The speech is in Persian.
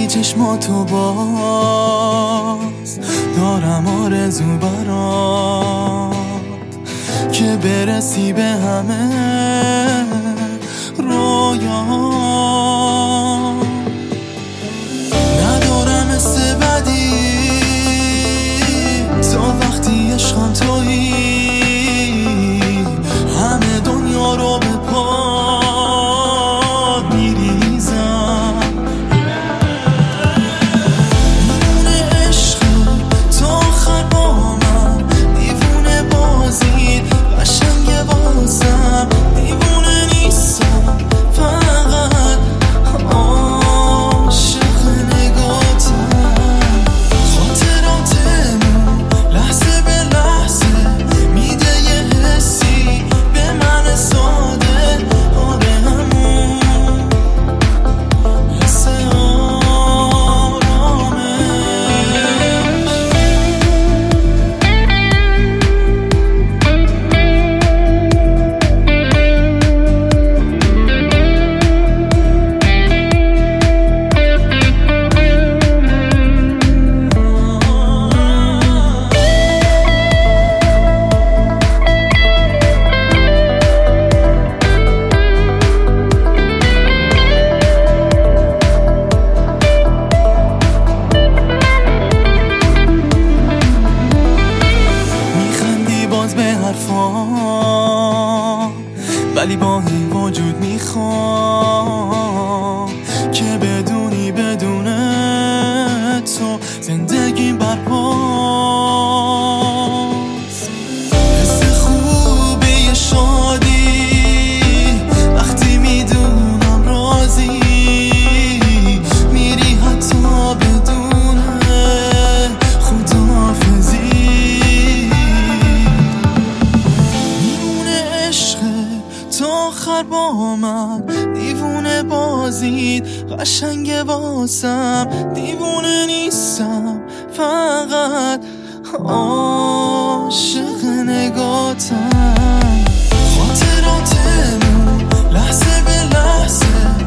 چشماتو باز دارم آرزو برات که برسی به همه رویا. ندارم حس بدی تا وقتی عشقم تویی، همه دنیا رو به پات میریزم. دیوونه عشق تا آخر با من، دیوونه بازی قشنگه واسم، دیوونه نیستم فقط عاشق نگاتم. خاطراتمون لحظه به لحظه میده یه حسی به من ساده، آره همون حس به حرفام، ولی با این وجود میخوام که بدونی بدون تو زندگیم برپاست. حس خوبی شادی وقتی میدونم راضی میری حتی بدون خداحافظی. تا آخر با من، دیوونه بازید قشنگه واسم، دیوونه نیستم فقط عاشق نگاتم. خاطراتمون لحظه به لحظه